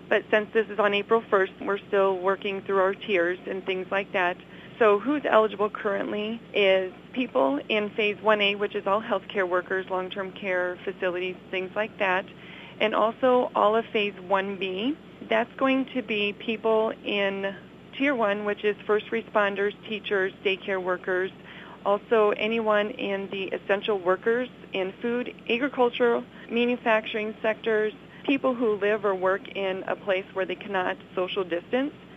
But since this is on April 1st, we're still working through our tiers and things like that. So who's eligible currently is people in Phase 1A, which is all healthcare workers, long-term care facilities, things like that, and also all of Phase 1B. That's going to be people in Tier 1, which is first responders, teachers, daycare workers, also anyone in the essential workers in food, agricultural, manufacturing sectors, people who live or work in a place where they cannot social distance.